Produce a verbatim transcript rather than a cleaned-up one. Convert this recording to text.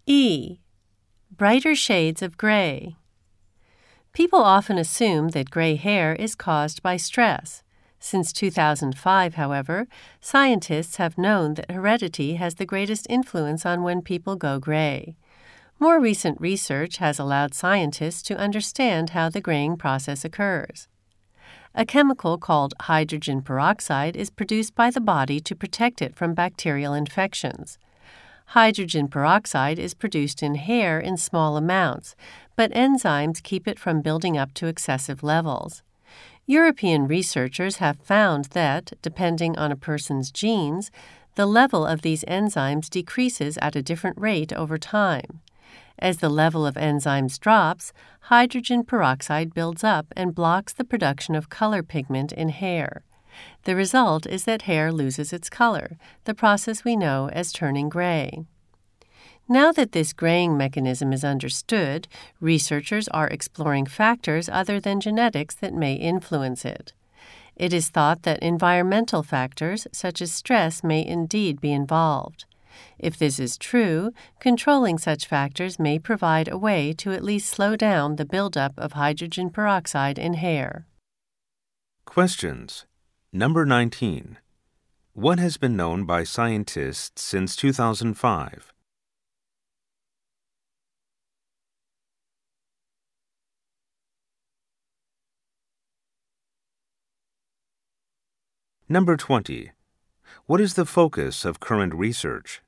E. Brighter shades of gray. People often assume that gray hair is caused by stress. Since two thousand five, however, scientists have known that heredity has the greatest influence on when people go gray. More recent research has allowed scientists to understand how the graying process occurs. A chemical called hydrogen peroxide is produced by the body to protect it from bacterial infections. Hydrogen peroxide is produced in hair in small amounts, but enzymes keep it from building up to excessive levels. European researchers have found that, depending on a person's genes, the level of these enzymes decreases at a different rate over time. As the level of enzymes drops, hydrogen peroxide builds up and blocks the production of color pigment in hair. The result is that hair loses its color, the process we know as turning gray. Now that this graying mechanism is understood, researchers are exploring factors other than genetics that may influence it. It is thought that environmental factors, such as stress, may indeed be involved. If this is true, controlling such factors may provide a way to at least slow down the buildup of hydrogen peroxide in hair. Questions. Number nineteen. What has been known by scientists since two thousand five? Number twenty. What is the focus of current research?